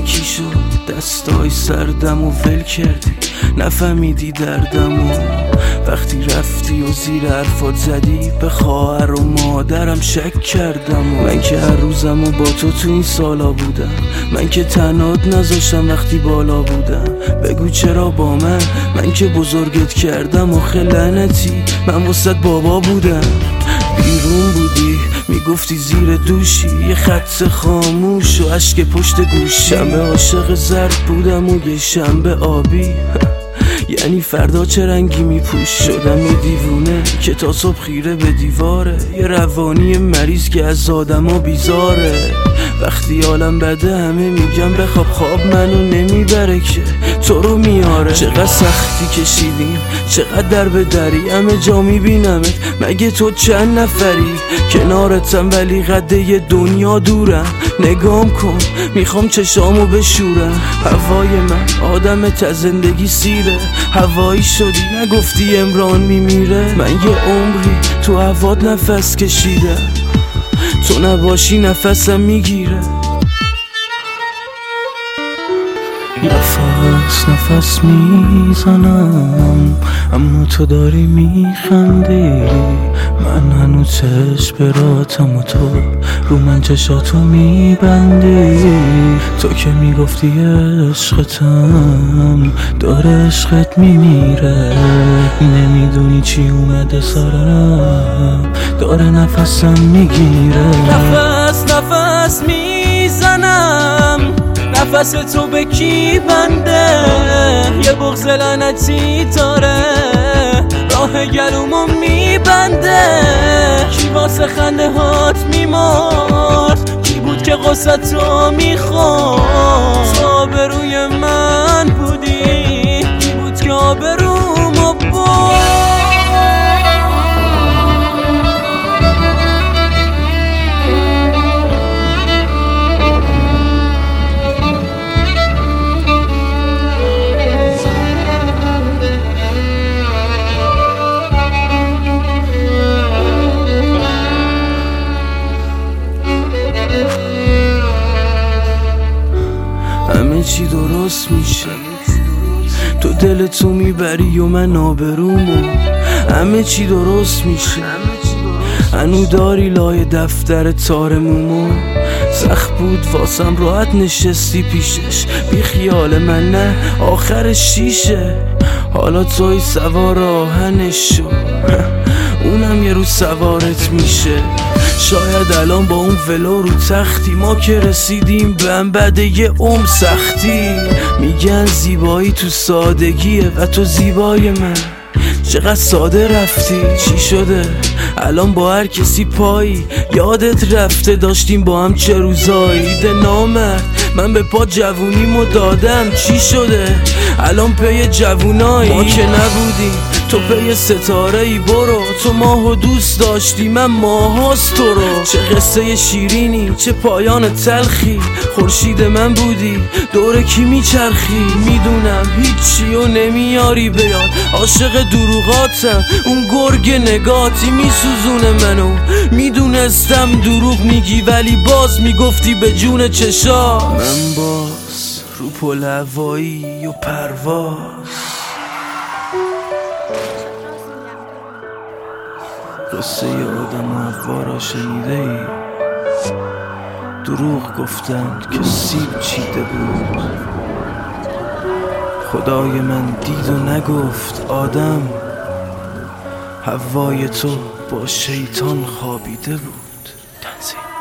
یکی شد دستای سردم و ول کردی، نفهمیدی دردم و وقتی رفتی و زیر حرفات زدی به خواهر و مادرم شک کردم. و من که هر روزم و با تو این سالا بودم، من که تنهات نذاشتم وقتی بالا بودم. بگو چرا با من که بزرگت کردم آخه لعنتی من واسط بابا بودم. بیرون بودی میگفتی زیر دوشی، یه خط خاموش و اشک پشت گوشی. شنبه عاشق زرد بودم و یه شنبه آبی یعنی فردا چه رنگی میپوش. شدم یه دیوونه که تا صبح خیره به دیواره، یه روانی مریض که از آدما بیزاره. وقتی حالم بده همه میگم بخواب، خواب منو نمیبره که تو رو میاره. چقدر سختی کشیدیم چقدر در به دری، همه جا میبینمت مگه تو چند نفری؟ کنارتم ولی قده دنیا دورم، نگام کن میخوام چشامو بشورم. هوای من آدمت از زندگی سیره، هوایی شدی نگفتی امران میمیره. من یه عمری تو هوات نفس کشیدم، تو نباشی نفسم میگیره. نفس میزنم اما تو داری میخندی، من هنوز چشم براتم و تو رو من چشاتو میبندی. تو که میگفتی عشقتم داره عشقت میمیره، نمیدونی چی اومده سرم داره نفسم میگیره. نفس میزنم نفس تو به کی بنده، یه بغض لعنتی داره راه گلومو میبنده. کی واسه خنده هات میمرد، کی بود که غصتو میخورد؟ تو آبروی من بودی، کی بود که آبرومو برد؟ همه چی درست میشه، تو دلتو میبری و من آبرومو. همه چی درست میشه، هنو داری لای دفتر تارمومو. سخت بود واسم راحت نشستی پیشش، بی خیال من نه آخر شیشه. حالا توی سوار آهنش شو اونم یه روز سوارت میشه. شاید الان با اون ولو رو تختی، ما که رسیدیم به بعد یه سختی. میگن زیبایی تو سادگیه و تو زیبای من چقدر ساده رفتی. چی شده الان با هر کسی پایی؟ یادت رفته داشتیم با هم چه روزایی؟ ده نامرد من به پا جوونیمو دادم، چی شده الان پی جوونایی؟ ما که نبودیم تو پی ستاره ای، برو تو ماهو دوست داشتی من ماهاست تو رو. چه قصه شیرینی چه پایان تلخی، خورشید من بودی دور کی میچرخی. میدونم هیچی و نمیاری بیاد، عاشق دروغاتم اون گرگ نگاتی میسوزونه منو. میدونستم دروغ میگی ولی باز میگفتی به جون چشا. من باز رو پل هوایی و پرواز قصه آدم و حوا را شنیده ای؟ دروغ گفتند که سیب چیده بود، خدای من دید و نگفت آدم هوای تو با شیطان خوابیده بود. تنزیل